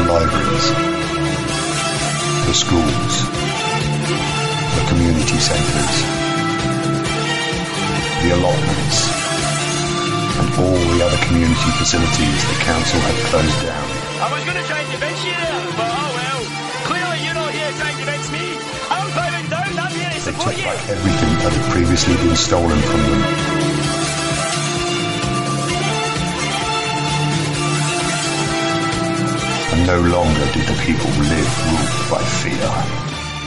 libraries, the schools, the community centres, the allotments, and all the other community facilities the council had closed down. I was going to change events here, but oh well. Clearly you're not here to change events me. I'm bowing down, I'm here to They support took you. back everything that had previously been stolen from them. And no longer did the people live ruled by fear.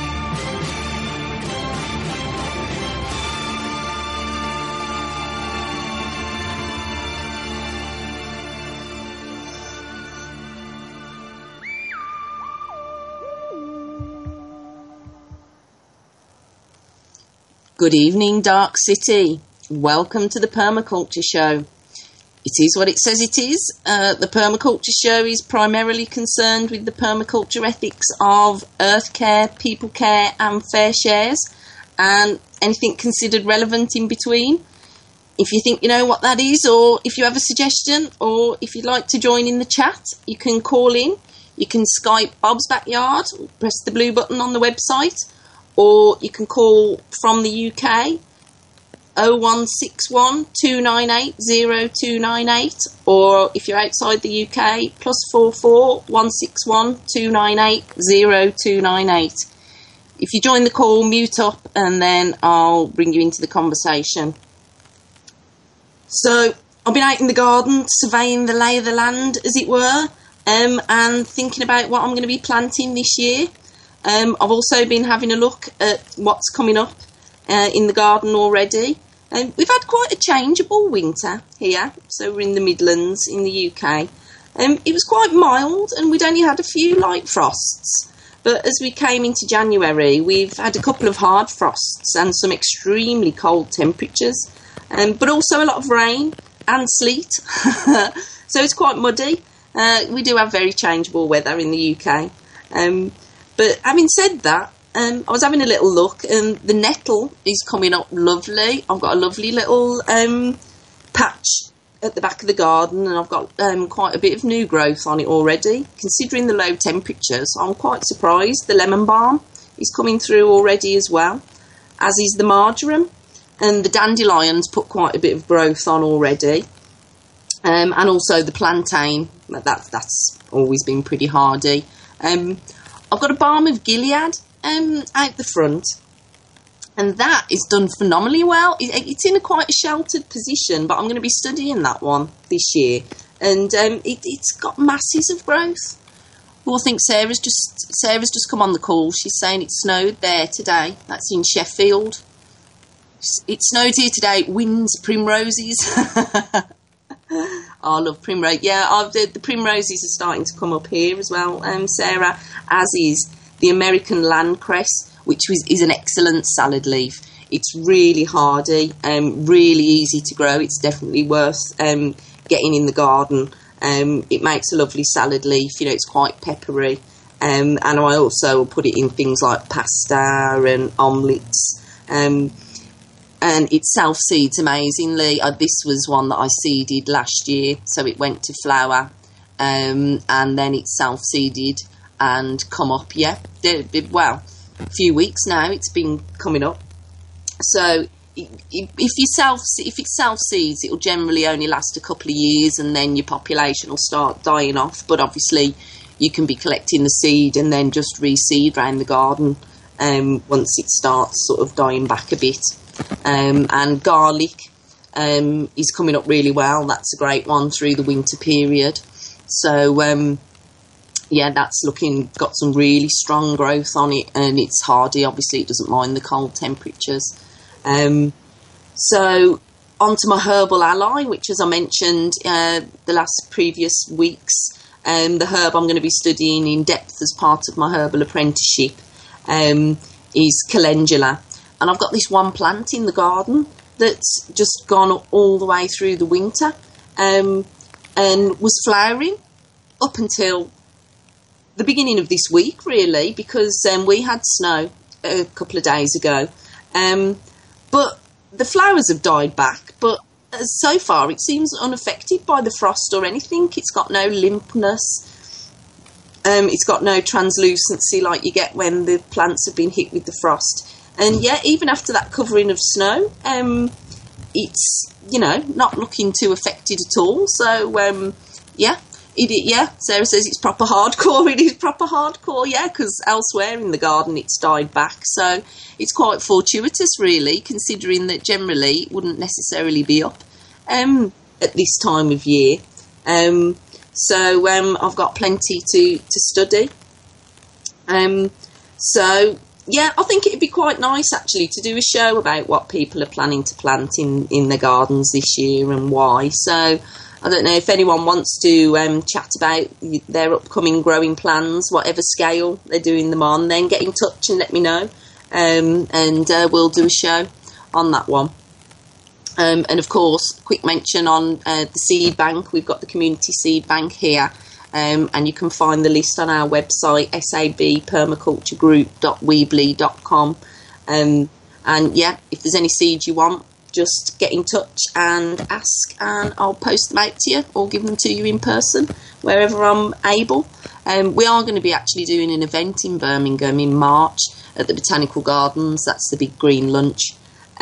Good evening, Dark City. Welcome to the Permaculture Show. It is what it says it is. The Permaculture Show is primarily concerned with the permaculture ethics of earth care, people care and fair shares, and anything considered relevant in between. If you think you know what that is, or if you have a suggestion, or if you'd like to join in the chat, you can call in. You can Skype Bob's Backyard, press the blue button on the website, or you can call from the UK, 0161 298 0298, or if you're outside the UK, +44 161 298 0298. If you join the call, mute up, and then I'll bring you into the conversation. So, I've been out in the garden, surveying the lay of the land, as it were, and thinking about what I'm going to be planting this year. I've also been having a look at what's coming up in the garden already. We've had quite a changeable winter here, so we're in the Midlands in the UK. It was quite mild and we'd only had a few light frosts, but as we came into January we've had a couple of hard frosts and some extremely cold temperatures, but also a lot of rain and sleet, so it's quite muddy. We do have very changeable weather in the UK. But having said that, I was having a little look, and the nettle is coming up lovely. I've got a lovely little patch at the back of the garden, and I've got quite a bit of new growth on it already. Considering the low temperatures, I'm quite surprised. The lemon balm is coming through already as well, as is the marjoram. And the dandelions put quite a bit of growth on already. And also the plantain, that's always been pretty hardy. I've got a balm of Gilead out the front, and that is done phenomenally well. It's in quite a sheltered position, but I'm going to be studying that one this year, and it's got masses of growth. Well, I think Sarah's just come on the call. She's saying it snowed there today. That's in Sheffield. It snowed here today. Winds, primroses. I love primrose. Yeah, the primroses are starting to come up here as well, Sarah, as is the American landcress, which is an excellent salad leaf. It's really hardy, really easy to grow. It's definitely worth getting in the garden. It makes a lovely salad leaf. You know, it's quite peppery. And I also will put it in things like pasta and omelettes. And it self-seeds amazingly. This was one that I seeded last year, so it went to flower, and then it self-seeded and come up. Yeah, well, a few weeks now it's been coming up. So if it self-seeds, it'll generally only last a couple of years, and then your population will start dying off. But obviously, you can be collecting the seed and then just reseed around the garden once it starts sort of dying back a bit. And garlic is coming up really well. That's a great one through the winter period. So, that's got some really strong growth on it, and it's hardy. Obviously, it doesn't mind the cold temperatures. So, onto my herbal ally, which, as I mentioned the previous weeks, the herb I'm going to be studying in depth as part of my herbal apprenticeship is calendula. And I've got this one plant in the garden that's just gone all the way through the winter and was flowering up until the beginning of this week, really, because we had snow a couple of days ago. But the flowers have died back, but so far it seems unaffected by the frost or anything. It's got no limpness. It's got no translucency like you get when the plants have been hit with the frost. And yeah, even after that covering of snow, it's, not looking too affected at all. So, Sarah says it's proper hardcore. It is proper hardcore, yeah, because elsewhere in the garden it's died back. So it's quite fortuitous, really, considering that generally it wouldn't necessarily be up at this time of year. So I've got plenty to study. Yeah, I think it'd be quite nice, actually, to do a show about what people are planning to plant in their gardens this year and why. So I don't know if anyone wants to chat about their upcoming growing plans, whatever scale they're doing them on, then get in touch and let me know. And we'll do a show on that one. And of course, quick mention on the seed bank. We've got the community seed bank here. And you can find the list on our website, sabpermaculturegroup.weebly.com. And yeah, if there's any seeds you want, just get in touch and ask, and I'll post them out to you or give them to you in person wherever I'm able. We are going to be actually doing an event in Birmingham in March at the Botanical Gardens. That's the big green lunch.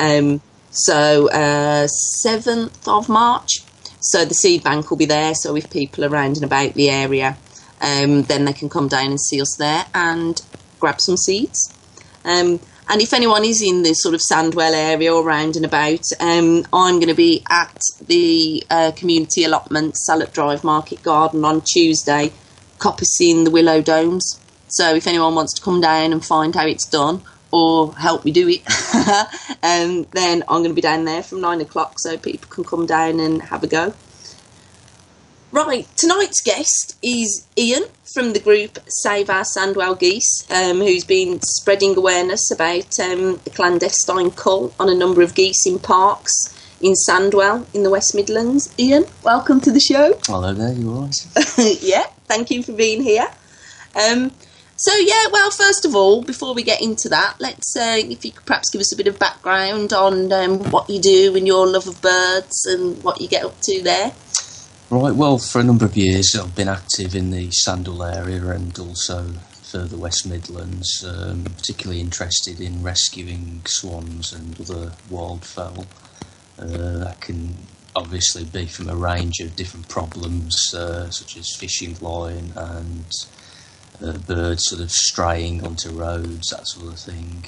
7th of March. So the seed bank will be there, so if people are around and about the area, then they can come down and see us there and grab some seeds. And if anyone is in the sort of Sandwell area or around and about, I'm going to be at the community allotment, Salop Drive Market Garden on Tuesday, coppicing the willow domes. So if anyone wants to come down and find how it's done, or help me do it, then I'm going to be down there from 9 o'clock so people can come down and have a go. Right, tonight's guest is Ian from the group Save Our Sandwell Geese, who's been spreading awareness about the clandestine cull on a number of geese in parks in Sandwell in the West Midlands. Ian, welcome to the show. Hello there, you all right? Yeah, thank you for being here. So, yeah, well, first of all, before we get into that, let's, if you could perhaps give us a bit of background on what you do and your love of birds and what you get up to there. Right, well, for a number of years I've been active in the Sandwell area and also further West Midlands, particularly interested in rescuing swans and other wildfowl. That can obviously be from a range of different problems, such as fishing line and birds sort of straying onto roads, that sort of thing.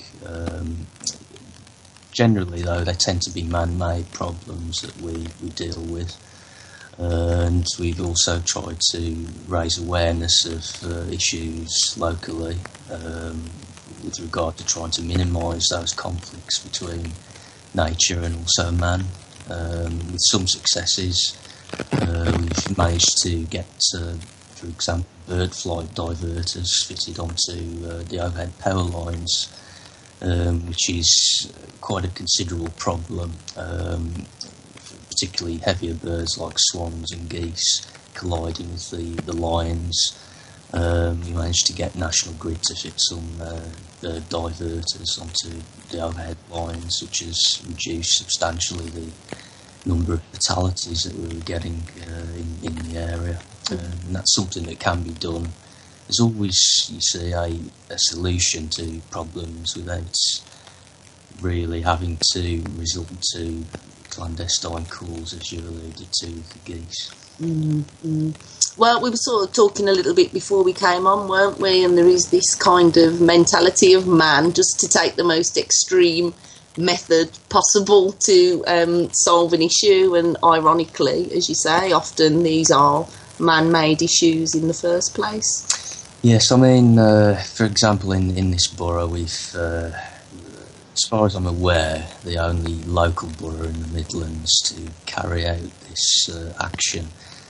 Generally, though, they tend to be man-made problems that we deal with. And we've also tried to raise awareness of issues locally with regard to trying to minimise those conflicts between nature and also man. With some successes, we've managed to get, for example, bird flight diverters fitted onto the overhead power lines, which is quite a considerable problem, particularly heavier birds like swans and geese colliding with the lines. We managed to get National Grid to fit some bird diverters onto the overhead lines, which has reduced substantially the number of fatalities that we were getting in the area. And that's something that can be done. There's always, you see, a solution to problems without really having to resort to clandestine calls, as you alluded to with the geese. Mm-hmm. Well, we were sort of talking a little bit before we came on, weren't we? And there is this kind of mentality of man just to take the most extreme method possible to solve an issue, and ironically, as you say, often these are man-made issues in the first place. Yes, I mean, for example, in this borough, we've, as far as I'm aware, the only local borough in the Midlands to carry out this action.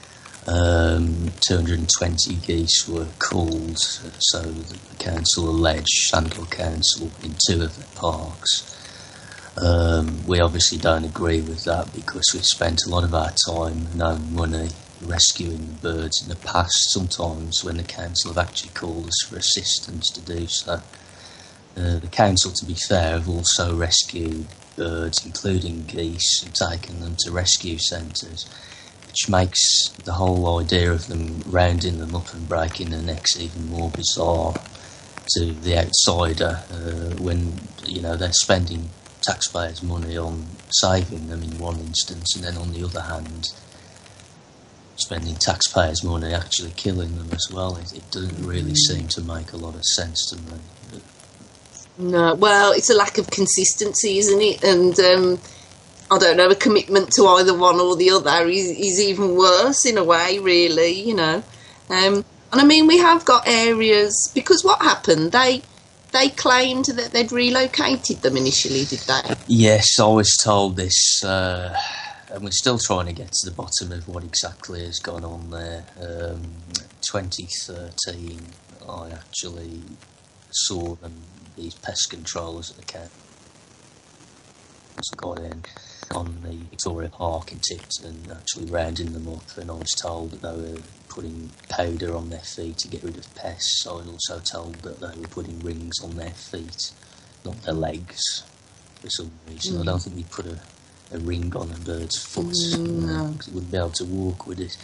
220 geese were culled, so the council alleged, Sandwell Council, in 2 of their parks. We obviously don't agree with that because we've spent a lot of our time and our money rescuing the birds in the past, sometimes when the council have actually called us for assistance to do so. The council, to be fair, have also rescued birds, including geese, and taken them to rescue centres. which makes the whole idea of them rounding them up and breaking their necks even more bizarre to the outsider, when, you know, they're spending taxpayers' money on saving them in one instance, and then on the other hand, spending taxpayers' money actually killing them as well. It doesn't really seem to make a lot of sense to me. No, well, it's a lack of consistency, isn't it? And I don't know, a commitment to either one or the other is even worse in a way, really, you know. And I mean, we have got areas, because what happened, they claimed that they'd relocated them initially, did they? Yes, I was told this, and we're still trying to get to the bottom of what exactly has gone on there. 2013, I actually saw them, these pest controllers at the camp. Got in on the Victoria Park in Tipton, actually rounding them up, and I was told that they were putting powder on their feet to get rid of pests. I was also told that they were putting rings on their feet, not their legs, for some reason. I don't think we put a ring on a bird's foot, because it wouldn't be able to walk with it.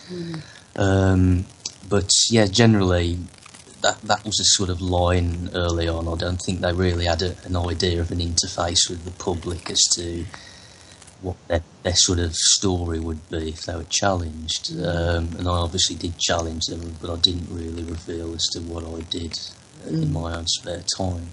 But yeah, generally that was a sort of line early on. I don't think they really had an idea of an interface with the public as to what their sort of story would be if they were challenged. And I obviously did challenge them, but I didn't really reveal as to what I did in my own spare time.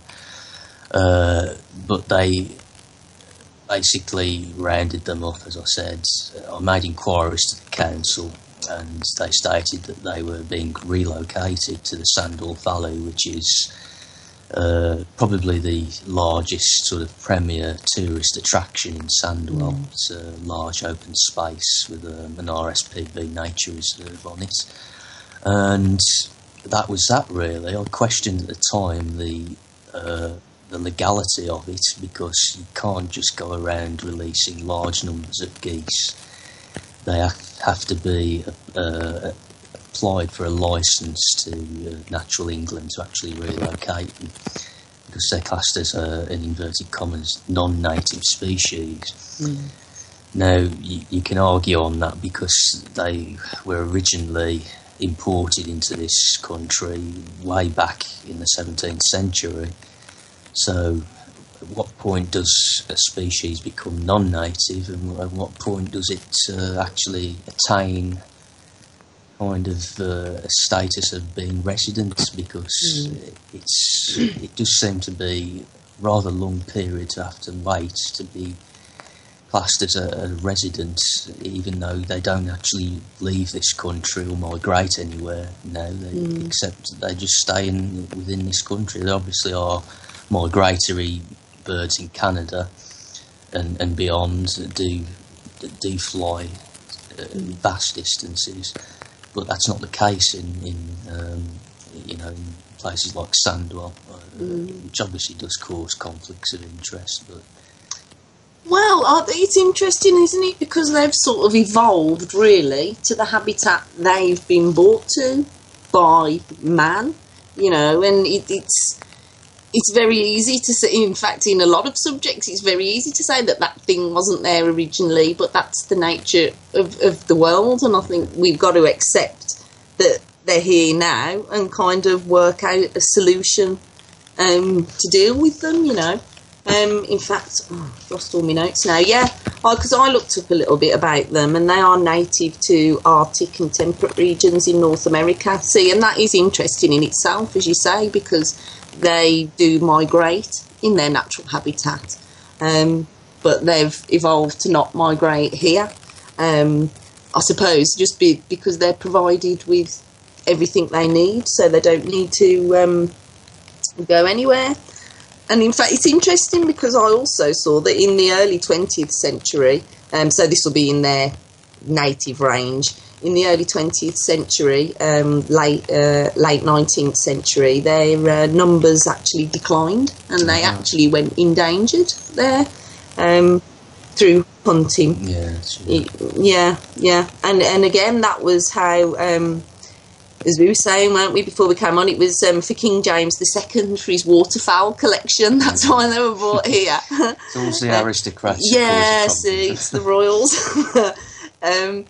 But they basically rounded them up, as I said. I made inquiries to the council, and they stated that they were being relocated to the Sandwell Valley, which is probably the largest sort of premier tourist attraction in Sandwell. It's a large open space with an RSPB nature reserve on it. And that was that, really. I questioned at the time the legality of it, because you can't just go around releasing large numbers of geese. They have to be applied for a licence to Natural England to actually relocate them, because they're classed as an inverted commas non-native species. Now, you can argue on that because they were originally imported into this country way back in the 17th century. So at what point does a species become non-native, and at what point does it actually attain kind of a status of being resident? Because it does seem to be a rather long period to have to wait to be classed as a resident, even though they don't actually leave this country or migrate anywhere now, except they just stay within this country. There obviously are migratory birds in Canada and beyond that do fly vast distances, but that's not the case in places like Sandwell, which obviously does cause conflicts of interest. But well, it's interesting, isn't it? Because they've sort of evolved, really, to the habitat they've been brought to by man, you know, and it's very easy to say, in fact, in a lot of subjects, it's very easy to say that thing wasn't there originally, but that's the nature of the world, and I think we've got to accept that they're here now and kind of work out a solution to deal with them, you know. In fact, I've lost all my notes now. Yeah, because I looked up a little bit about them, and they are native to Arctic and temperate regions in North America. See, and that is interesting in itself, as you say, because they do migrate in their natural habitat, but they've evolved to not migrate here. I suppose just because they're provided with everything they need, so they don't need to go anywhere. And in fact, it's interesting because I also saw that in the early 20th century, so this will be in their native range, in the early 20th century, late 19th century, their numbers actually declined, and they actually went endangered there through hunting. Yeah. And again, that was how, as we were saying, weren't we, before we came on, it was for King James II for his waterfowl collection. That's why they were brought here. It's always the aristocrats. Yeah, see, it's the royals.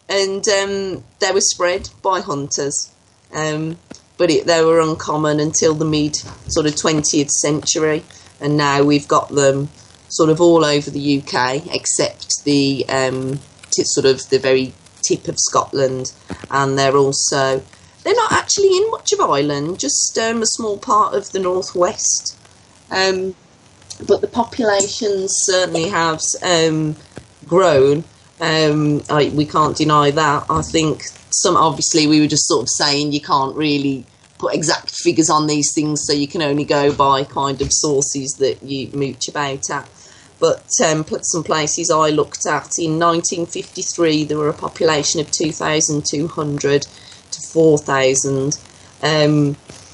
and they were spread by hunters. But they were uncommon until the mid sort of 20th century, and now we've got them sort of all over the UK, except the sort of the very tip of Scotland, and they're not actually in much of Ireland, just a small part of the northwest. But the populations certainly have grown. We can't deny that. I think obviously we were just sort of saying you can't really put exact figures on these things, so you can only go by kind of sources that you mooch about at. But some places I looked at, in 1953 there were a population of 2,200 to 4,000, and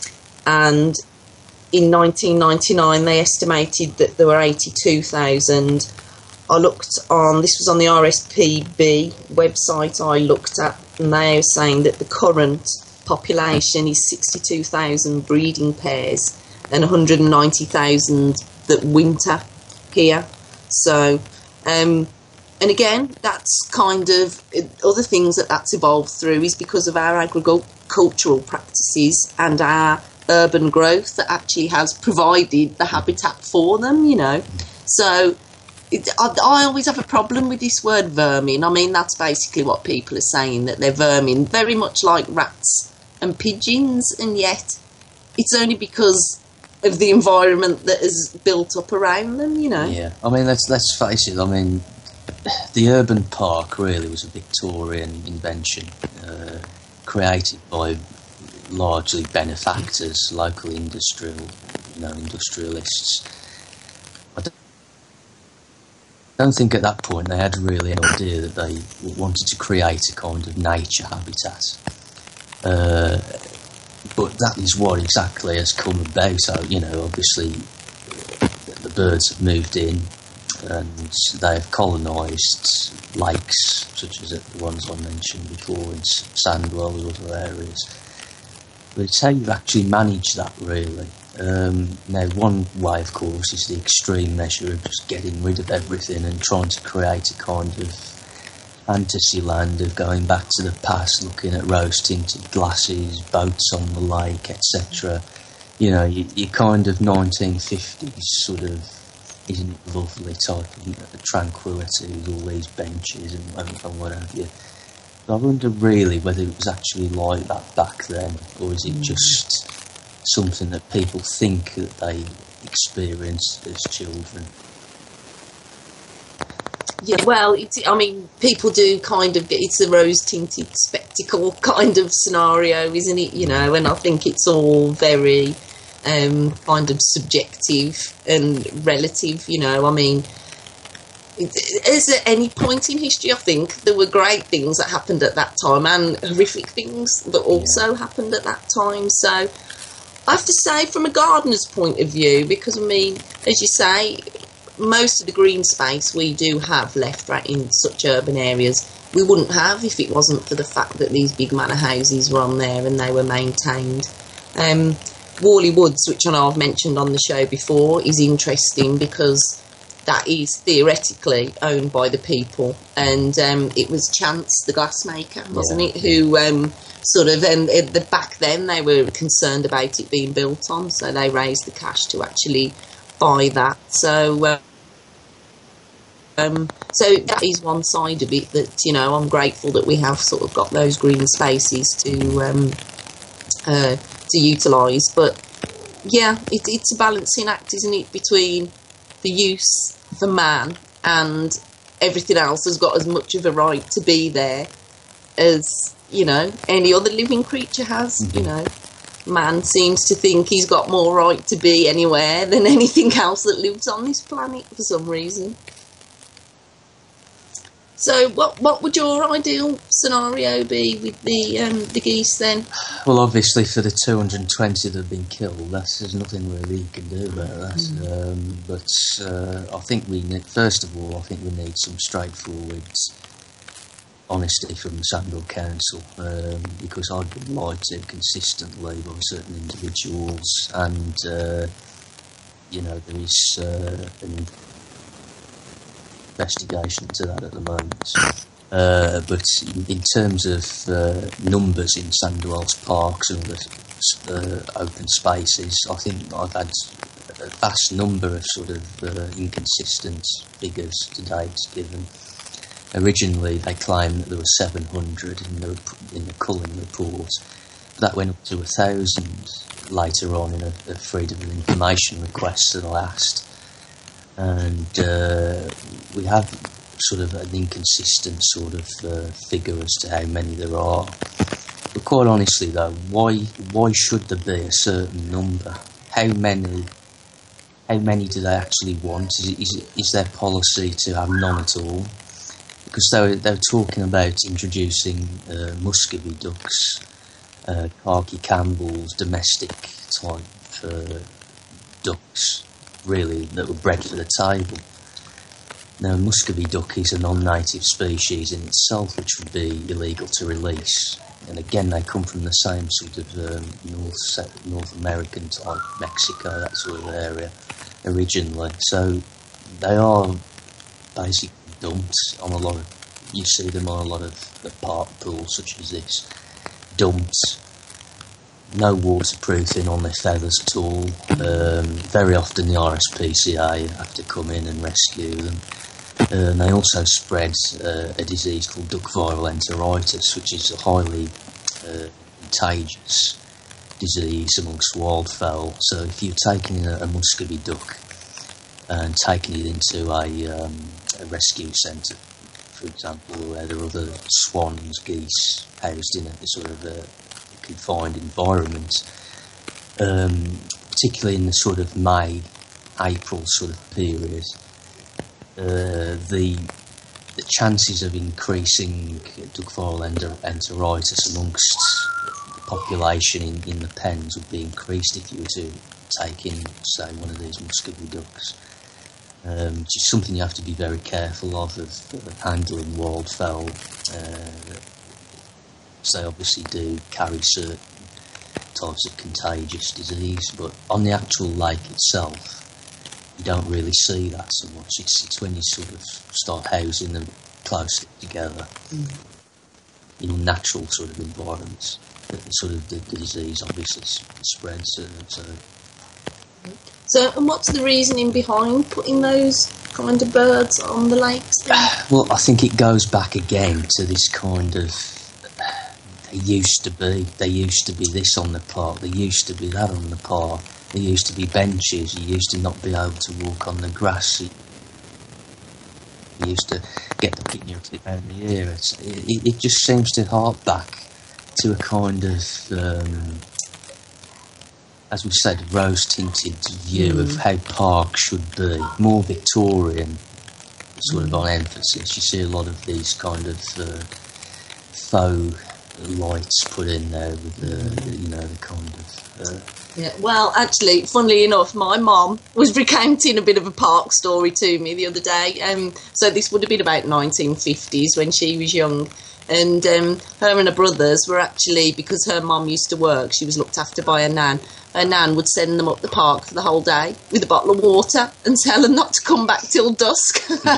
in 1999 they estimated that there were 82,000. this was on the RSPB website I looked at, and they are saying that the current population is 62,000 breeding pairs and 190,000 that winter here. So, and again, that's kind of other things that's evolved through is because of our agricultural practices and our urban growth that actually has provided the habitat for them, you know. So I always have a problem with this word vermin. I mean, that's basically what people are saying, that they're vermin, very much like rats and pigeons, and yet it's only because of the environment that is built up around them, you know. Yeah, I mean, let's face it, I mean, the urban park really was a Victorian invention, created by largely benefactors, local industrialists. I don't think at that point they had really an idea that they wanted to create a kind of nature habitat. But that is what exactly has come about. So, you know, obviously the birds have moved in and they have colonised lakes, such as the ones I mentioned before in Sandwell and other areas. But it's how you actually manage that, really. Now, one way, of course, is the extreme measure of just getting rid of everything and trying to create a kind of fantasy land of going back to the past, looking at rose-tinted glasses, boats on the lake, etc. You know, you kind of 1950s sort of, isn't it lovely type of tranquility with all these benches and what have you. But I wonder really whether it was actually like that back then, or is it just something that people think that they experienced as children? Yeah, well, people do kind of get, it's a rose-tinted spectacle kind of scenario, isn't it? You know, and I think it's all very kind of subjective and relative, you know. I mean, is at any point in history, I think there were great things that happened at that time and horrific things that also happened at that time. So I have to say, from a gardener's point of view, because, I mean, as you say, most of the green space we do have left right in such urban areas, we wouldn't have if it wasn't for the fact that these big manor houses were on there and they were maintained. Worley Woods, which I know I've mentioned on the show before, is interesting because that is theoretically owned by the people, and it was Chance, the glassmaker, wasn't it, who back then they were concerned about it being built on, so they raised the cash to actually buy that. So that is one side of it that, you know, I'm grateful that we have sort of got those green spaces to utilise. But yeah, it's a balancing act, isn't it, between the use for man and everything else has got as much of a right to be there as, you know, any other living creature has. You know, man seems to think he's got more right to be anywhere than anything else that lives on this planet for some reason. So what would your ideal scenario be with the geese then? Well, obviously for the 220 that have been killed, there's nothing really you can do about that. But I think we need some straightforward honesty from the Sandwell Council, because I've been lied to consistently by certain individuals, and you know, there is an investigation to that at the moment. But in terms of numbers in Sandwell's parks and other open spaces, I think I've had a vast number of sort of inconsistent figures to date given. Originally, they claimed that there were 700 in the Cullen report. That went up to 1,000 later on in a freedom of information request that I asked. And we have sort of an inconsistent sort of figure as to how many there are. But quite honestly, though, why should there be a certain number? How many do they actually want? Is their policy to have none at all? Because they were talking about introducing Muscovy ducks, Khaki Campbell's, domestic type ducks, really, that were bred for the table. Now, Muscovy duck is a non-native species in itself, which would be illegal to release. And again, they come from the same sort of North American type, Mexico, that sort of area, originally. So they are basically dumped on a lot of, you see them on a lot of park pools such as this, dumped, no waterproofing on their feathers at all. Very often the RSPCA have to come in and rescue them. And they also spread a disease called duck viral enteritis, which is a highly contagious disease amongst wildfowl. So if you're taking a Muscovy duck and taking it into a rescue centre, for example, where there are other swans, geese housed in a sort of a confined environment, particularly in the sort of May, April sort of period, the chances of increasing duck viral enteritis amongst the population in the pens would be increased if you were to take in, say, one of these Muscovy ducks. Which is something you have to be very careful of handling wildfowl. So they obviously do carry certain types of contagious disease, but on the actual lake itself, you don't really see that so much. It's when you sort of start housing them closely together in natural sort of environments that the disease obviously spreads. So, and what's the reasoning behind putting those kind of birds on the lakes then? Well, I think it goes back again to this kind of, there used to be this on the park, there used to be that on the park, there used to be benches, you used to not be able to walk on the grass, you used to get the picnic around the ear. It just seems to hark back to a kind of, as we said, rose-tinted view of how parks should be, more Victorian sort of on emphasis. You see a lot of these kind of faux lights put in there with the kind of... Yeah, well, actually, funnily enough, my mum was recounting a bit of a park story to me the other day. So this would have been about 1950s when she was young. And her and her brothers were actually, because her mum used to work, she was looked after by her nan. Her nan would send them up the park for the whole day with a bottle of water and tell them not to come back till dusk.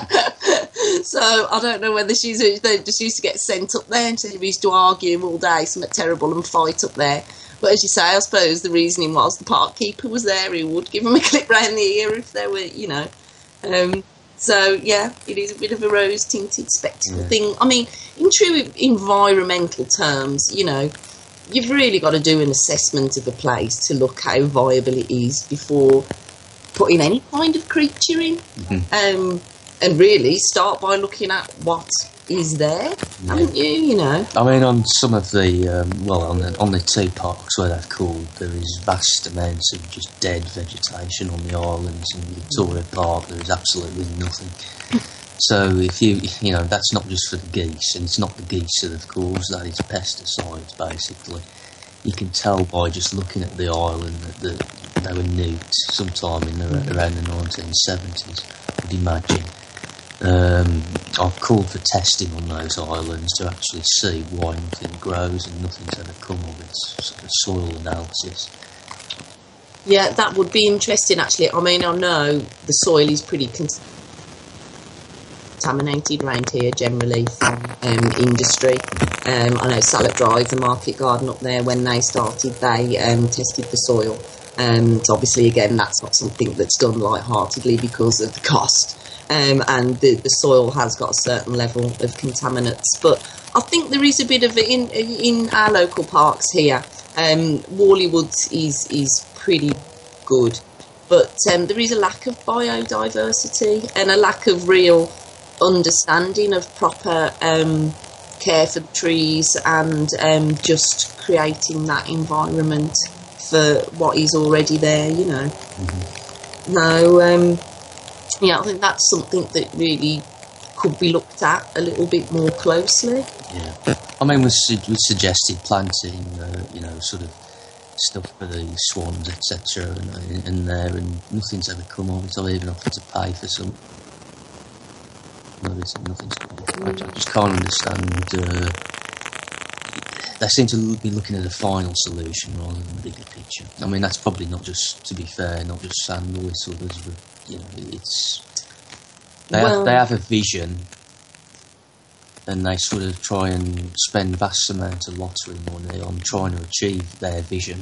So I don't know whether they just used to get sent up there and we used to argue all day, something terrible, and fight up there. But as you say, I suppose the reasoning was the park keeper was there who would give them a clip round the ear if they were, So, yeah, it is a bit of a rose-tinted spectacle thing. I mean, in true environmental terms, you've really got to do an assessment of a place to look how viable it is before putting any kind of creature in. Mm-hmm. And really start by looking at what is there, haven't you, I mean, on some of the, on the two parks where they've called, there is vast amounts of just dead vegetation on the islands. In Victoria Park, there is absolutely nothing. So if that's not just for the geese, and it's not the geese that have caused that, it's pesticides, basically. You can tell by just looking at the island that they were nuked sometime around the 1970s, I'd imagine. I've called for testing on those islands to actually see why nothing grows and nothing's ever come of it, sort of soil analysis. Yeah, that would be interesting, actually. I mean, I know the soil is pretty contaminated contaminated around here generally from industry. I know Salop Drive, the market garden up there, when they started, they tested the soil. So obviously, again, that's not something that's done lightheartedly because of the cost. And the soil has got a certain level of contaminants. But I think there is a bit of it in our local parks here. Worley Woods is pretty good. But there is a lack of biodiversity and a lack of real understanding of proper care for the trees and just creating that environment for what is already there, you know. Mm-hmm. No, I think that's something that really could be looked at a little bit more closely. Yeah, I mean, we suggested planting, sort of stuff for the swans, etc., and nothing's ever come of it. I've even offered to pay for some. Nothing's come of it. I just can't understand. They seem to be looking at a final solution rather than the bigger picture. I mean, that's probably not just, to be fair, not just Sandal, it's others, but, it's... They have a vision, and they sort of try and spend vast amounts of lottery money on trying to achieve their vision.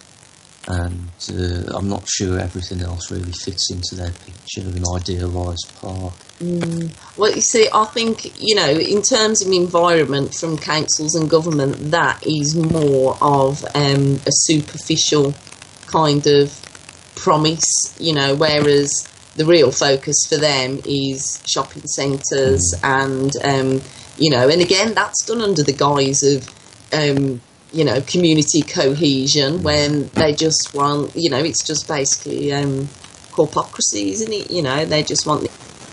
And I'm not sure everything else really fits into their picture of an idealised park. Well, you see, I think, in terms of environment from councils and government, that is more of a superficial kind of promise, whereas the real focus for them is shopping centres and, and again, that's done under the guise of, community cohesion when they just want, it's just basically corpocracy, isn't it? They just want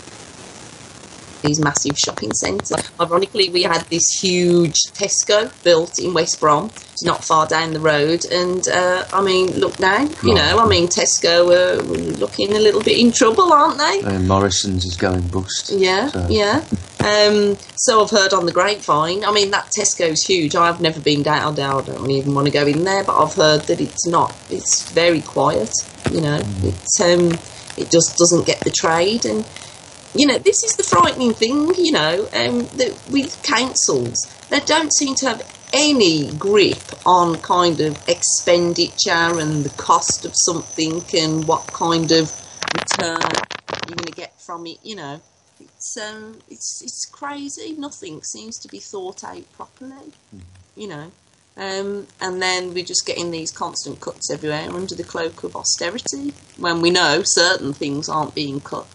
these massive shopping centres. Ironically, we had this huge Tesco built in West Brom, not far down the road, and look now, Tesco are looking a little bit in trouble, aren't they? Morrison's is going bust. Yeah, so. Yeah. So I've heard on the grapevine. I mean, that Tesco's huge. I've never been down there. I don't even want to go in there, but I've heard that it's very quiet. It just doesn't get the trade, and this is the frightening thing. That with councils, they don't seem to have any grip on kind of expenditure and the cost of something and what kind of return you're going to get from it. It's crazy. Nothing seems to be thought out properly. And then we're just getting these constant cuts everywhere under the cloak of austerity when we know certain things aren't being cut,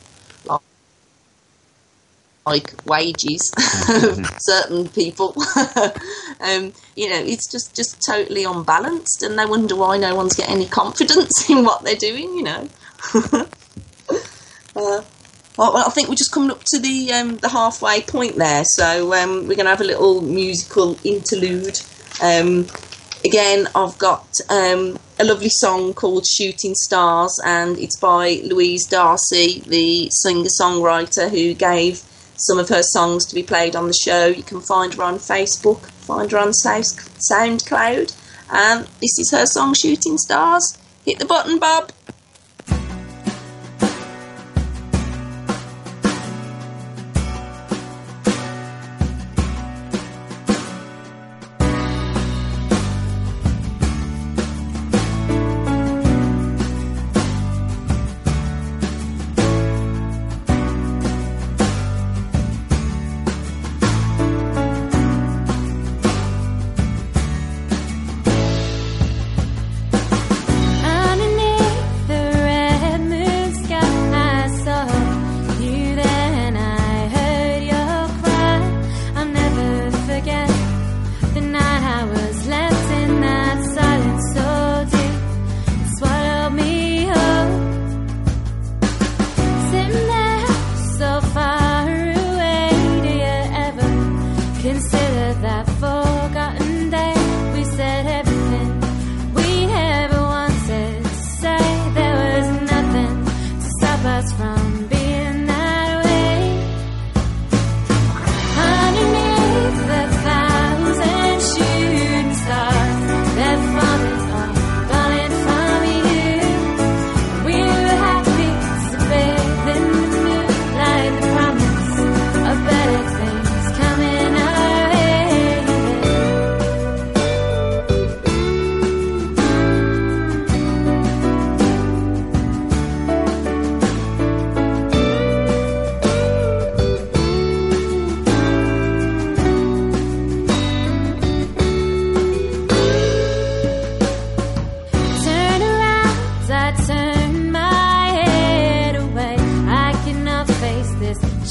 like wages of certain people. It's just totally unbalanced, and they wonder why no one's getting any confidence in what they're doing. Well, I think we're just coming up to the halfway point there, so we're going to have a little musical interlude. Again, I've got a lovely song called Shooting Stars, and it's by Louise Darcy, the singer-songwriter who gave some of her songs to be played on the show. You can find her on Facebook, find her on SoundCloud, and this is her song Shooting Stars. Hit the button, Bob.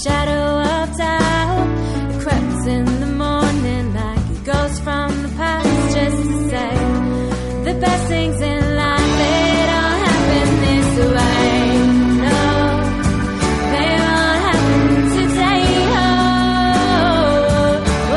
shadow of doubt. It crept in the morning like a ghost from the past, just to say the best things in life, they don't happen this way. No, they won't happen today. Oh,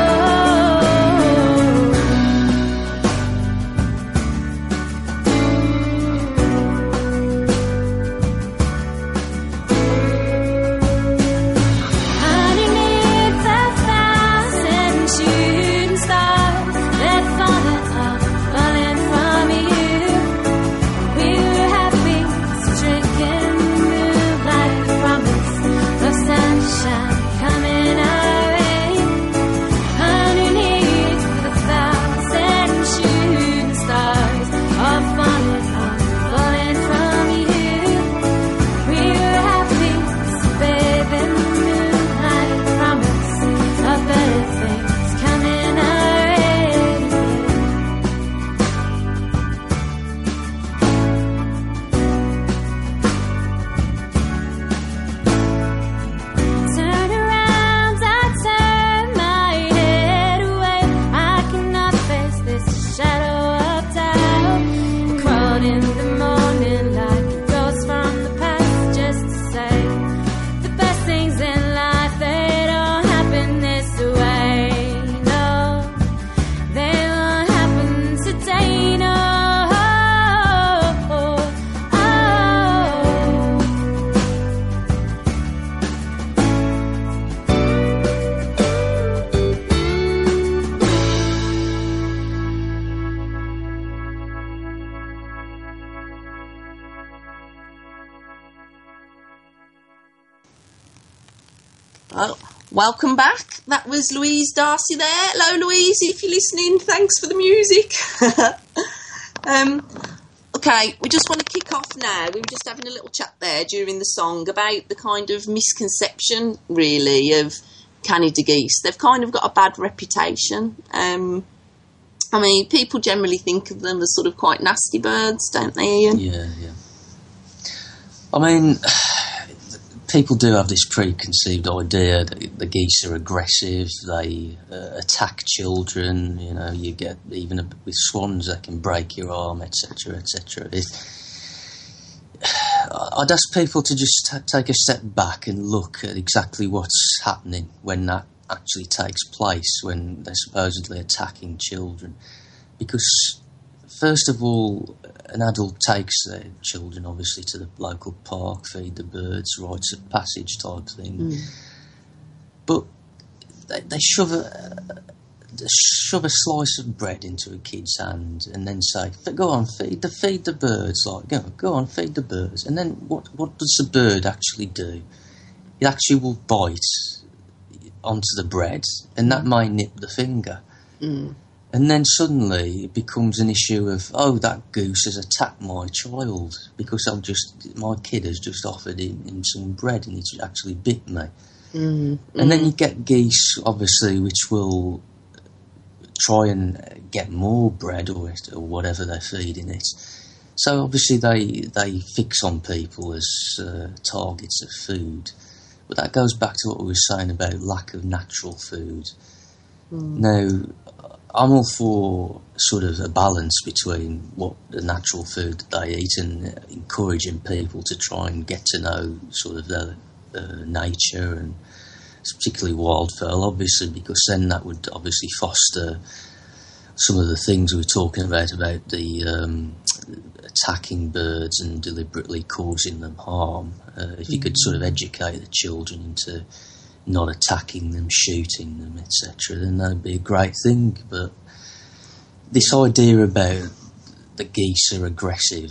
underneath 1,000 shooting stars that falling from you, we were happy, drinking moonlight, promise of sunshine coming our way. Underneath 1,000 shooting stars are falling from you, we were happy, bathing the moonlight, promise of better things coming our way. Turn around, I turn my head away. I cannot face this shadow of doubt. It crawled in the morning like a ghost from the past, just to say the best things in life, they don't happen this way. No, they won't happen today. No. Oh, welcome back. That was Louise Darcy there. Hello, Louise, if you're listening. Thanks for the music. Okay, we just want to kick off now. We were just having a little chat there during the song about the kind of misconception, really, of Canada geese. They've kind of got a bad reputation. I mean, people generally think of them as sort of quite nasty birds, don't they, Ian? Yeah. I mean, people do have this preconceived idea that the geese are aggressive, they attack children, you know, you get, even with swans, they can break your arm, etc., etc. I'd ask people to just take a step back and look at exactly what's happening when that actually takes place, when they're supposedly attacking children. Because, first of all, an adult takes their children, obviously, to the local park, feed the birds, rites of passage type thing. But they shove a slice of bread into a kid's hand and then say, "Go on, feed the birds." Like, go on, feed the birds. And then what does the bird actually do? It actually will bite onto the bread, and that may nip the finger. And then suddenly it becomes an issue of, oh, that goose has attacked my child because my kid has just offered him some bread and it's actually bit me. And then you get geese, obviously, which will try and get more bread or whatever they're feeding it. So obviously they fix on people as targets of food. But that goes back to what we were saying about lack of natural food. Now, I'm all for sort of a balance between what the natural food that they eat and encouraging people to try and get to know sort of their nature, and particularly wildfowl, obviously, because then that would obviously foster some of the things we were talking about the attacking birds and deliberately causing them harm. If you could sort of educate the children into not attacking them, shooting them, etc., then that would be a great thing. But this idea about the geese are aggressive,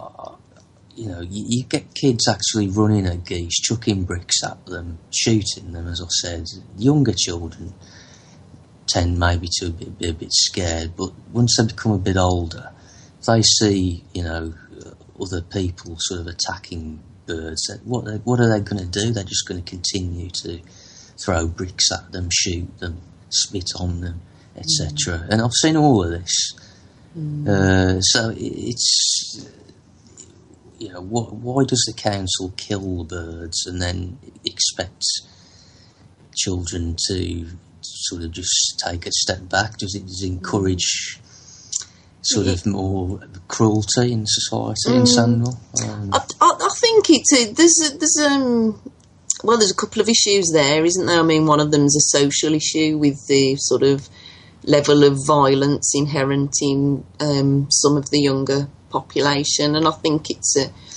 you get kids actually running at geese, chucking bricks at them, shooting them, as I said. Younger children tend maybe to be a bit scared, but once they become a bit older, if they see, other people sort of attacking birds, what are they going to do? They're just going to continue to throw bricks at them, shoot them, spit on them, etc. And I've seen all of this. So it's, why does the council kill the birds and then expect children to sort of just take a step back? Does it encourage sort of more cruelty in society in Sandwell? I think there's a couple of issues there, isn't there? I mean, one of them's a social issue with the sort of level of violence inherent in some of the younger population, and I think it's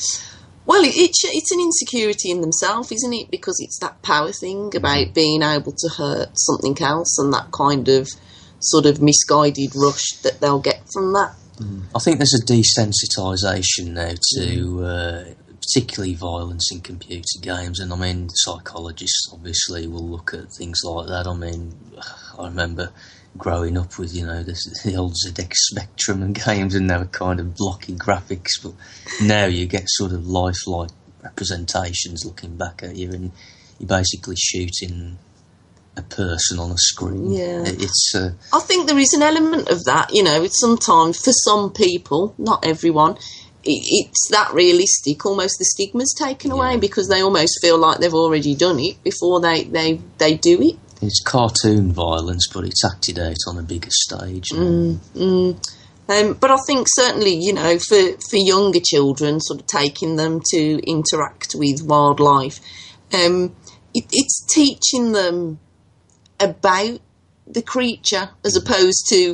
an insecurity in themselves, isn't it? Because it's that power thing about being able to hurt something else, and that kind of sort of misguided rush that they'll get from that. I think there's a desensitisation now to particularly violence in computer games, and I mean, psychologists obviously will look at things like that. I mean, I remember growing up with, the old ZX Spectrum and games, and they were kind of blocky graphics, but now you get sort of lifelike representations looking back at you, and you're basically shooting a person on a screen. Yeah. I think there is an element of that, it's sometimes, for some people, not everyone, it's that realistic, almost the stigma's taken away, because they almost feel like they've already done it before they do it. It's cartoon violence, but it's acted out on a bigger stage. But I think certainly, for younger children, sort of taking them to interact with wildlife, it's teaching them about the creature as opposed to,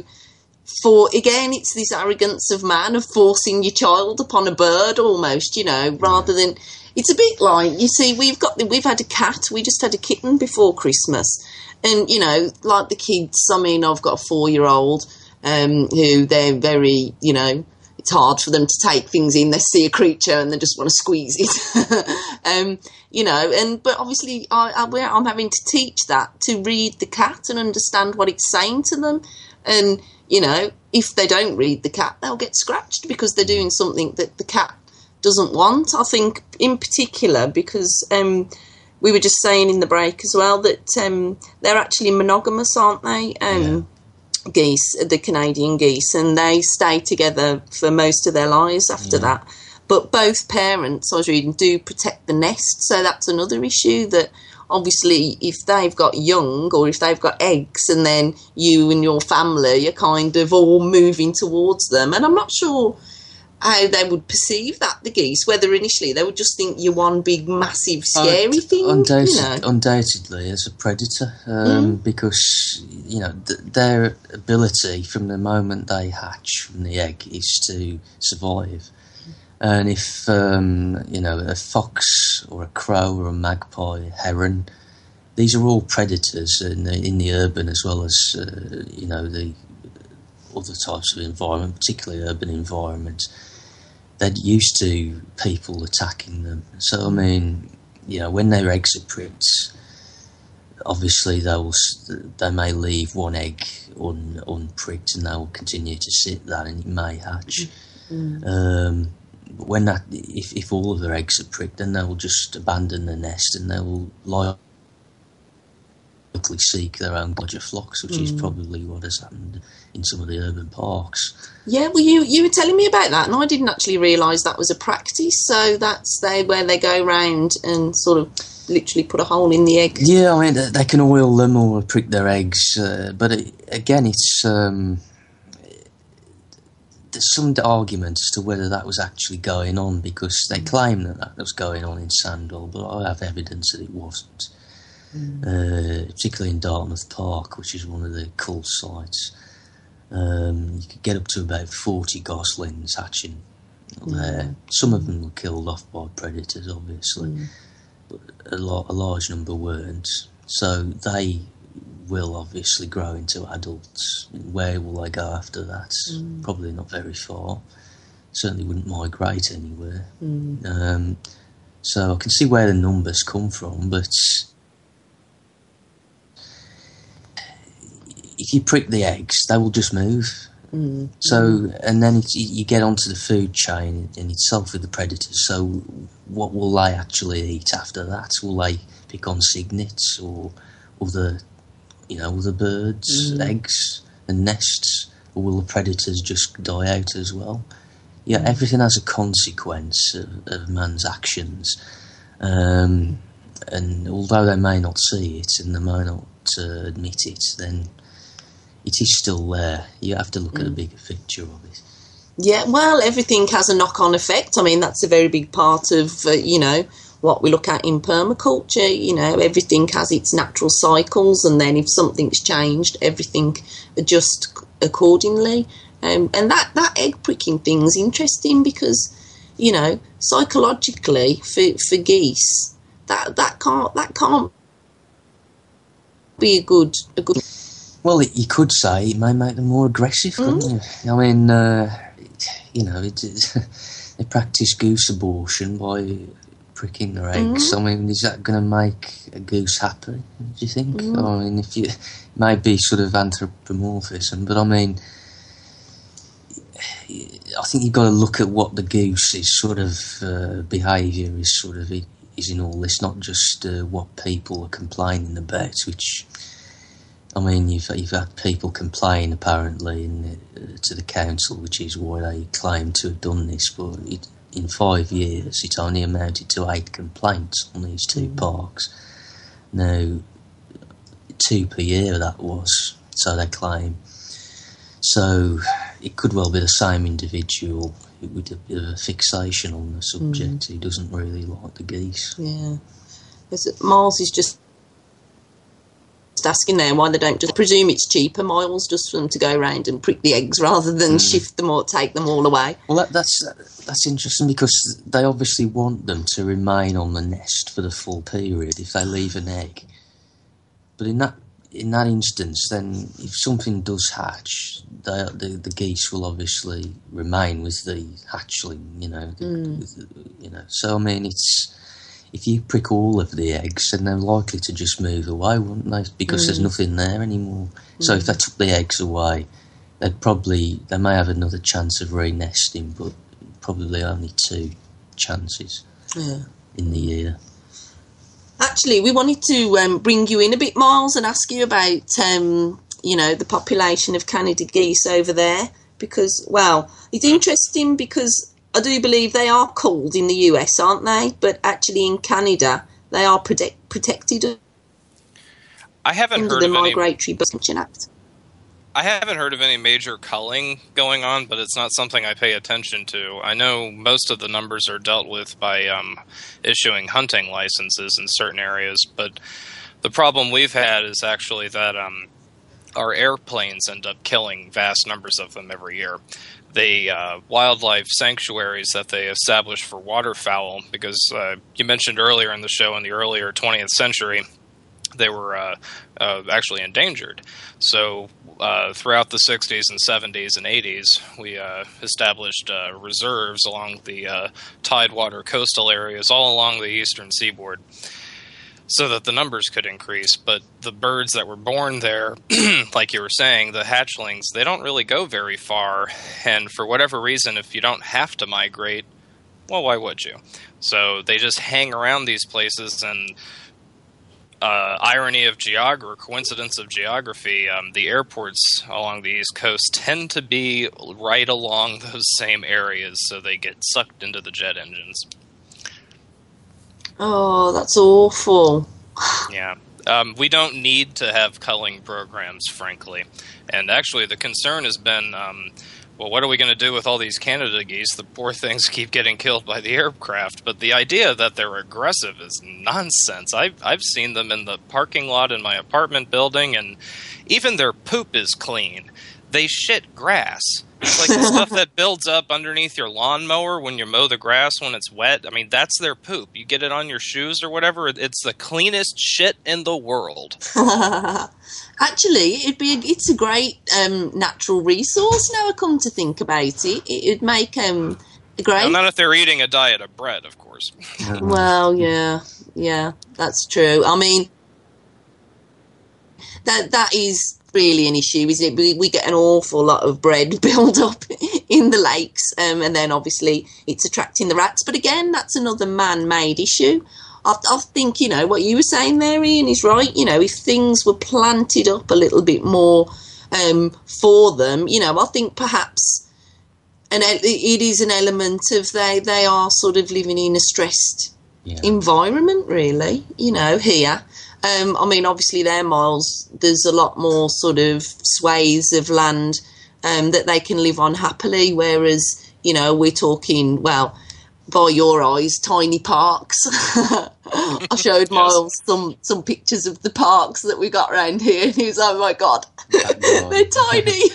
it's this arrogance of man of forcing your child upon a bird almost, rather than... It's a bit like, you see, we've had a cat, we just had a kitten before Christmas. And, like the kids, I mean, I've got a 4-year-old who they're very, it's hard for them to take things in. They see a creature and they just want to squeeze it. But obviously I'm having to teach that, to read the cat and understand what it's saying to them. And, if they don't read the cat, they'll get scratched because they're doing something that the cat doesn't want. I think in particular because we were just saying in the break as well that they're actually monogamous, aren't they? Geese, the Canadian geese, and they stay together for most of their lives after that. But both parents, I was reading, do protect the nest, so that's another issue that obviously if they've got young or if they've got eggs and then you and your family are kind of all moving towards them, and I'm not sure how they would perceive that, the geese, whether initially they would just think you're one big, massive, scary thing. Undoubtedly, as a predator, because, their ability from the moment they hatch from the egg is to survive. And if, a fox or a crow or a magpie, a heron, these are all predators in the urban as well as, the other types of environment, particularly urban environment. They're used to people attacking them. So, I mean, when their eggs are pricked, obviously they may leave one egg unpricked and they will continue to sit there and it may hatch. But when if all of their eggs are pricked, then they will just abandon the nest and they will likely seek their own larger flocks, which is probably what has happened in some of the urban parks. Yeah, well, you were telling me about that, and I didn't actually realise that was a practice. So that's where they go round and sort of literally put a hole in the egg. Yeah, I mean, they can oil them or prick their eggs, but again, it's there's some argument as to whether that was actually going on, because they claim that was going on in Sandwell, but I have evidence that it wasn't. Particularly in Dartmouth Park, which is one of the cult sites. You could get up to about 40 goslings hatching there. Some of them were killed off by predators, obviously, but a large number weren't. So they will obviously grow into adults. Where will they go after that? Probably not very far. Certainly wouldn't migrate anywhere. So I can see where the numbers come from, but if you prick the eggs, they will just move. So, and then you get onto the food chain in itself with the predators. So, what will they actually eat after that? Will they pick on cygnets or other birds, eggs and nests, or will the predators just die out as well? Yeah, everything has a consequence of man's actions. and although they may not see it and they may not admit it, then it is still there. You have to look at the bigger picture of it. Yeah, well, everything has a knock-on effect. I mean, that's a very big part of, what we look at in permaculture. Everything has its natural cycles, and then if something's changed, everything adjusts accordingly. And that egg pricking thing's interesting because, psychologically for geese, that can't be a good. Well, you could say it may make them more aggressive, couldn't you? I mean, they practice goose abortion by pricking their eggs. I mean, is that going to make a goose happy, do you think? I mean, it may be sort of anthropomorphism, but I mean, I think you've got to look at what the goose's sort of behaviour is in all this, not just what people are complaining about, which, I mean, you've had people complain apparently to the council, which is why they claim to have done this, but in 5 years it only amounted to 8 complaints on these 2 parks. Now, 2 per year that was, so they claim. So it could well be the same individual with a bit of a fixation on the subject. He doesn't really like the geese. Yeah. Miles is just asking there why they don't just presume it's cheaper, Miles, just for them to go around and prick the eggs rather than shift them or take them all away. Well, that's interesting because they obviously want them to remain on the nest for the full period if they leave an egg. But in that instance, then if something does hatch, the geese will obviously remain with the hatchling, So I mean, if you prick all of the eggs, then they're likely to just move away, wouldn't they? Because there's nothing there anymore. So if they took the eggs away, they may have another chance of re-nesting, but probably only 2 chances in the year. Actually, we wanted to bring you in a bit, Miles, and ask you about, the population of Canada geese over there. Because, well, it's interesting because I do believe they are culled in the US, aren't they? But actually in Canada, they are protected I haven't under heard the of any Migratory Bird Protection Act. I haven't heard of any major culling going on, but it's not something I pay attention to. I know most of the numbers are dealt with by issuing hunting licenses in certain areas, but the problem we've had is actually that our airplanes end up killing vast numbers of them every year. The wildlife sanctuaries that they establish for waterfowl, because you mentioned earlier in the show in the earlier 20th century, they were actually endangered. So throughout the 60s and 70s and 80s, we established reserves along the tidewater coastal areas all along the eastern seaboard so that the numbers could increase. But the birds that were born there, like you were saying, the hatchlings, they don't really go very far. And for whatever reason, if you don't have to migrate, well, why would you? So they just hang around these places, and irony of geography, coincidence of geography, the airports along the East Coast tend to be right along those same areas, so they get sucked into the jet engines. Oh, that's awful. Yeah. We don't need to have culling programs, frankly. And actually, the concern has been, well, what are we going to do with all these Canada geese? The poor things keep getting killed by the aircraft. But the idea that they're aggressive is nonsense. I've seen them in the parking lot in my apartment building, and even their poop is clean. They shit grass. It's like the stuff that builds up underneath your lawnmower when you mow the grass when it's wet. I mean, that's their poop. You get it on your shoes or whatever. It's the cleanest shit in the world. Actually, it's a great natural resource. Now I come to think about it, it'd make a great. Well, not if they're eating a diet of bread, of course. Well, yeah, that's true. I mean, that is really an issue, isn't it? We get an awful lot of bread build up in the lakes, and then obviously it's attracting the rats. But again, that's another man-made issue. I think, what you were saying there, Ian, is right. If things were planted up a little bit more for them, I think perhaps it is an element of they are sort of living in a stressed environment, really, here. I mean, obviously their miles, there's a lot more sort of swathes of land that they can live on happily, whereas, we're talking, well, by your eyes, tiny parks. I showed Miles some pictures of the parks that we got around here, and he was like, oh my God, they're tiny.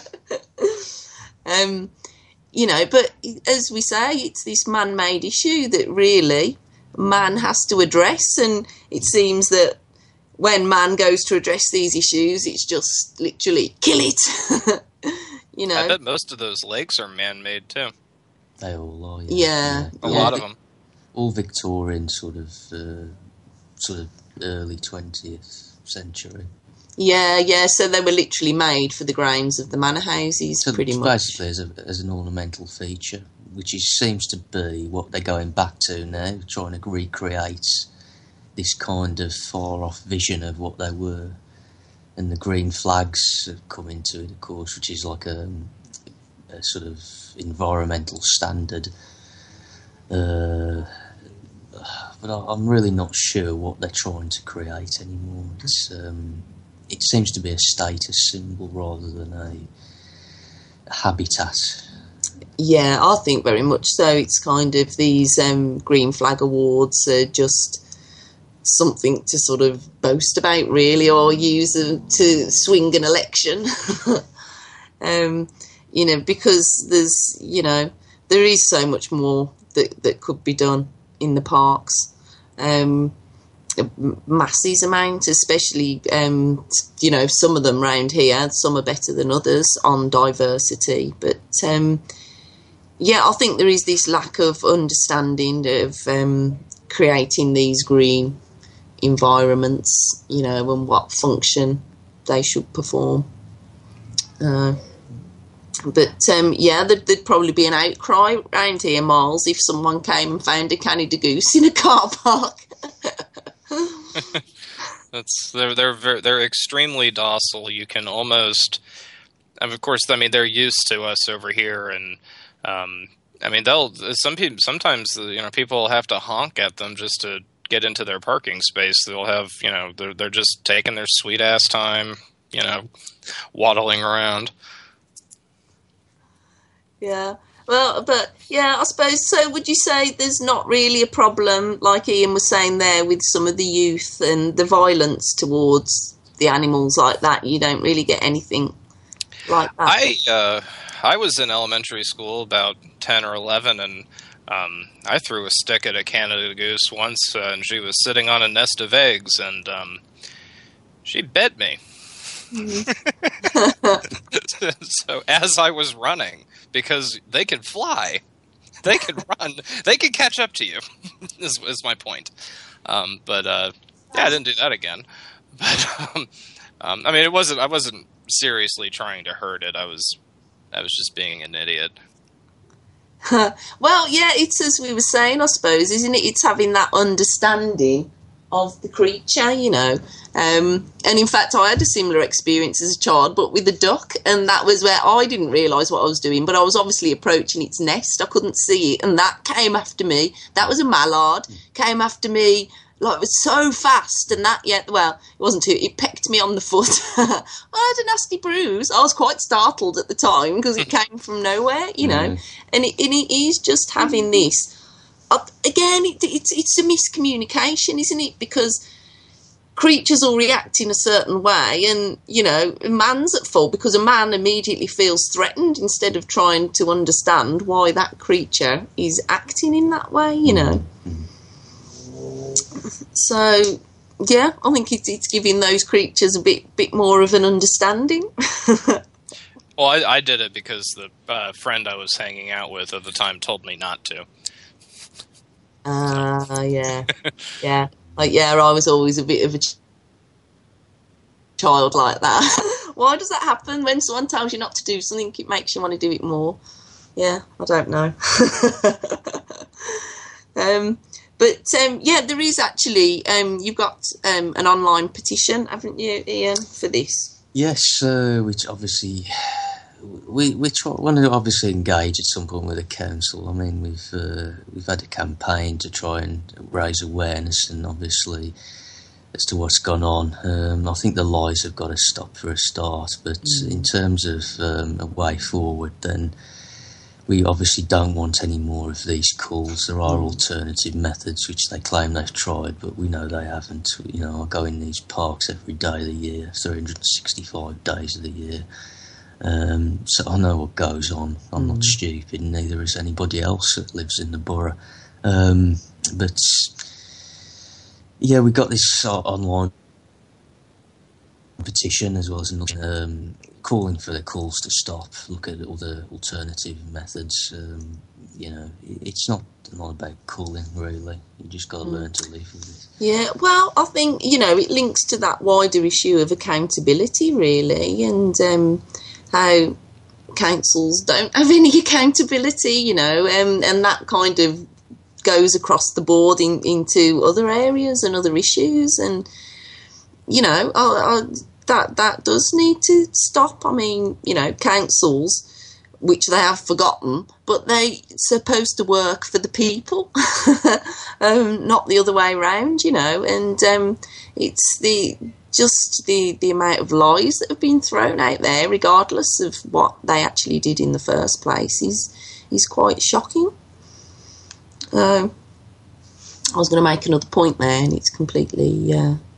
But as we say, it's this man-made issue that really man has to address, and it seems that when man goes to address these issues, it's just literally kill it. I bet most of those lakes are man-made too. They all are. Yeah. A lot of them. All Victorian, sort of early 20th century. Yeah. So they were literally made for the grounds of the manor houses, So pretty much. basically, as an ornamental feature, which seems to be what they're going back to now, trying to recreate this kind of far-off vision of what they were. And the green flags have come into it, of course, which is like a sort of environmental standard. But I'm really not sure what they're trying to create anymore. It seems to be a status symbol rather than a habitat. Yeah, I think very much so. It's kind of these Green Flag Awards are just something to sort of boast about, really, or use to swing an election. Because there is so much more that could be done in the parks. Masses amount, especially, some of them round here, some are better than others on diversity. But, I think there is this lack of understanding of creating these green environments, and what function they should perform. There'd probably be an outcry around here, Miles, if someone came and found a Canada goose in a car park. They're extremely docile. You can almost, and of course, they're used to us over here, and sometimes people have to honk at them just to get into their parking space. They'll have, they're just taking their sweet ass time, waddling around. Yeah. Well, but I suppose so. Would you say there's not really a problem, like Ian was saying there, with some of the youth and the violence towards the animals like that? You don't really get anything like that. I was in elementary school about 10 or 11, and I threw a stick at a Canada goose once, and she was sitting on a nest of eggs, and she bit me. So as I was running, because they can fly, they can run, they can catch up to you, is my point. I didn't do that again. But I wasn't seriously trying to hurt it. I was just being an idiot. Well, yeah, it's as we were saying, I suppose, isn't it? It's having that understanding of the creature, and in fact I had a similar experience as a child, but with a duck, and that was where I didn't realise what I was doing, but I was obviously approaching its nest. I couldn't see it, and that came after me. That was a mallard, came after me, like, it was so fast, and it wasn't too, it pecked me on the foot. I had a nasty bruise. I was quite startled at the time, because it came from nowhere, and it is just having this. Again, it's a miscommunication, isn't it? Because creatures will react in a certain way, and, man's at fault because a man immediately feels threatened instead of trying to understand why that creature is acting in that way, So, yeah, I think it's giving those creatures a bit more of an understanding. Well, I did it because the friend I was hanging out with at the time told me not to. Yeah. Yeah. I was always a bit of a child like that. Why does that happen? When someone tells you not to do something, it makes you want to do it more. Yeah, I don't know. There is actually, you've got an online petition, haven't you, Ian, for this? Yes, which obviously we want to obviously engage at some point with the council. I mean, we've had a campaign to try and raise awareness, and obviously as to what's gone on. I think the lies have got to stop for a start. But in terms of a way forward, then we obviously don't want any more of these calls. There are alternative methods which they claim they've tried, but we know they haven't. You know, I go in these parks every day of the year, 365 days of the year. So I know what goes on. I'm not stupid, neither is anybody else that lives in the borough. But yeah, we got this online petition as well as another, calling for the calls to stop, look at all the alternative methods. You know, it's not about calling, really. You just got to learn to live with it. Yeah, well, I think, you know, it links to that wider issue of accountability, really, and how councils don't have any accountability, you know, and that kind of goes across the board into other areas and other issues, and, you know, that does need to stop. I mean, you know, councils, which they have forgotten, but they're supposed to work for the people, not the other way around, you know, and it's the amount of lies that have been thrown out there, regardless of what they actually did in the first place, is quite shocking. I was going to make another point there, and it's completely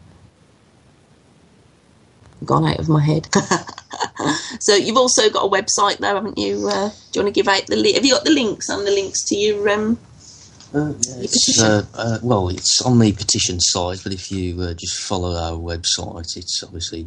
gone out of my head. So you've also got a website, though, haven't you? Do you want to give out the have you got the links on the links to your petition? Well, it's on the petition site, but if you just follow our website, it's obviously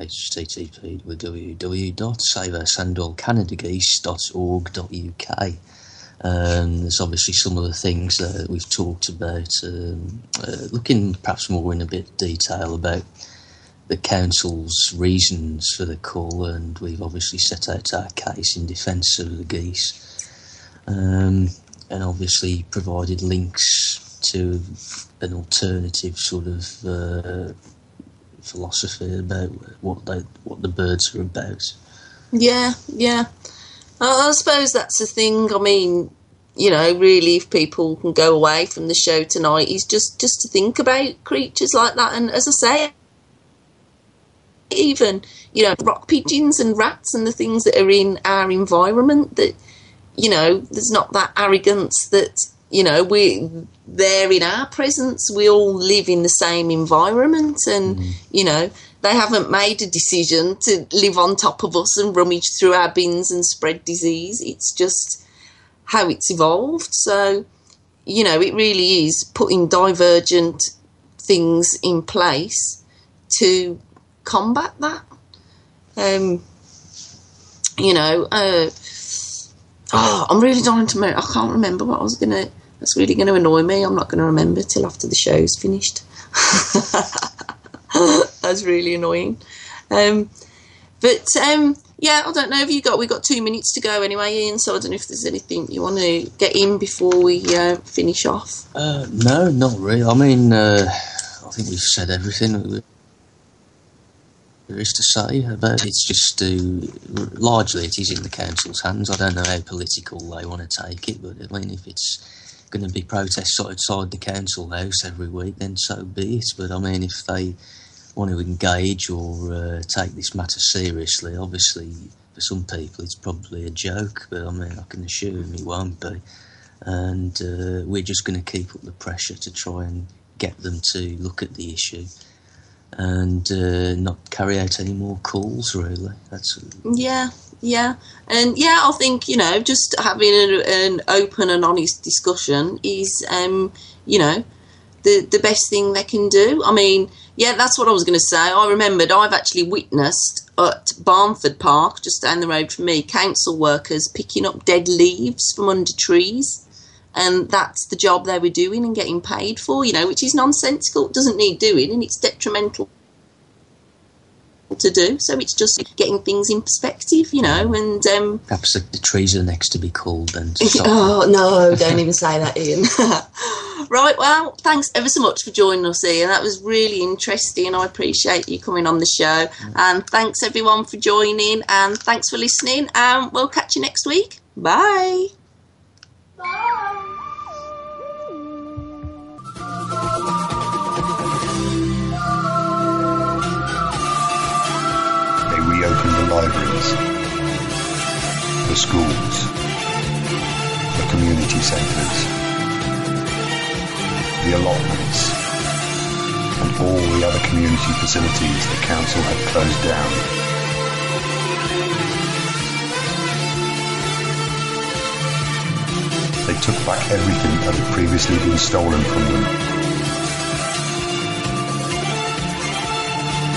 http://www.saveoursandalcanadageese.org.uk. There's obviously some of the things that we've talked about, looking perhaps more in a bit of detail about the council's reasons for the call, and we've obviously set out our case in defence of the geese, and obviously provided links to an alternative sort of philosophy about what the birds are about. Yeah. I suppose that's the thing. I mean, you know, really, if people can go away from the show tonight, is just to think about creatures like that. And as I say, even, you know, rock pigeons and rats and the things that are in our environment, that, you know, there's not that arrogance that, you know, they're in our presence. We all live in the same environment, and, you know, they haven't made a decision to live on top of us and rummage through our bins and spread disease. It's just how it's evolved. So, you know, it really is putting divergent things in place to combat that. You know, I'm really dying to I can't remember what I was going to... That's really going to annoy me. I'm not going to remember till after the show's finished. That's really annoying. Yeah, I don't know. We've got 2 minutes to go anyway, Ian, so I don't know if there's anything you want to get in before we finish off. No, not really. I mean, I think we've said everything there is to say about it. It's just largely it is in the council's hands. I don't know how political they want to take it, but I mean, if it's going to be protests outside the council house every week, then so be it. But I mean, if they want to engage or take this matter seriously, obviously for some people it's probably a joke, but I mean, I can assure them it won't be. And we're just going to keep up the pressure to try and get them to look at the issue and not carry out any more calls, really. Yeah. And I think, you know, just having an open and honest discussion is, you know, the best thing they can do. I mean, yeah, that's what I was going to say. I remembered I've actually witnessed at Barnford Park, just down the road from me, council workers picking up dead leaves from under trees. And that's the job they were doing and getting paid for, you know, which is nonsensical. It doesn't need doing, and it's detrimental to do. So it's just getting things in perspective, you know. And perhaps the trees are next to be called then. Oh no, don't even say that, Ian. Right, well, thanks ever so much for joining us here. That was really interesting. I appreciate you coming on the show. And thanks everyone for joining, and thanks for listening. And we'll catch you next week. Bye. They reopened the libraries, the schools, the community centres, the allotments, and all the other community facilities the council had closed down. They took back everything that had previously been stolen from them.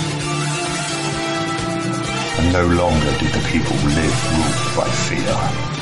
And no longer did the people live ruled by fear.